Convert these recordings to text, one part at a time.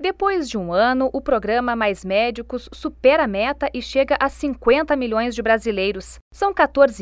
Depois de um ano, o programa Mais Médicos supera a meta e chega a 50 milhões de brasileiros. São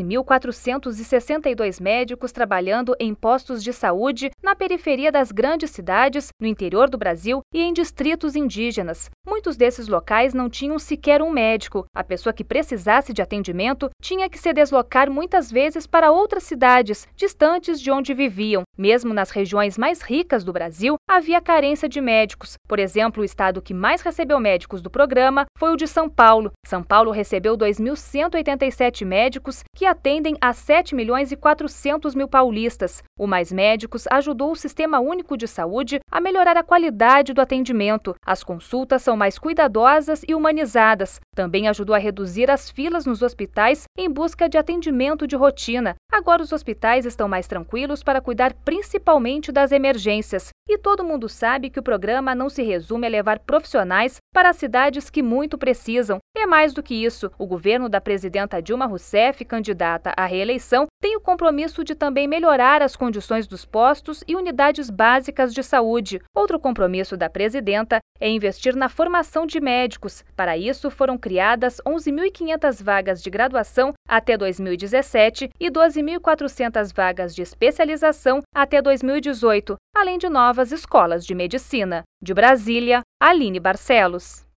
14.462 médicos trabalhando em postos de saúde na periferia das grandes cidades, no interior do Brasil e em distritos indígenas. Muitos desses locais não tinham sequer um médico. A pessoa que precisasse de atendimento tinha que se deslocar muitas vezes para outras cidades, distantes de onde viviam. Mesmo nas regiões mais ricas do Brasil, havia carência de médicos. Por exemplo, o estado que mais recebeu médicos do programa foi o de São Paulo. São Paulo recebeu 2.187 médicos que atendem a 7.400.000 paulistas. O Mais Médicos ajudou o Sistema Único de Saúde a melhorar a qualidade do atendimento. As consultas são mais cuidadosas e humanizadas. Também ajudou a reduzir as filas nos hospitais em busca de atendimento de rotina. Agora os hospitais estão mais tranquilos para cuidar principalmente das emergências. E todo mundo sabe que o programa não se resume a levar profissionais para as cidades que muito precisam. É mais do que isso. O governo da presidenta Dilma Rousseff, candidata à reeleição, tem o compromisso de também melhorar as condições dos postos e unidades básicas de saúde. Outro compromisso da presidenta é investir na formação de médicos. Para isso, foram criadas 11.500 vagas de graduação até 2017 e 12.400 vagas de especialização até 2018, além de novas escolas de medicina. De Brasília, Aline Barcelos.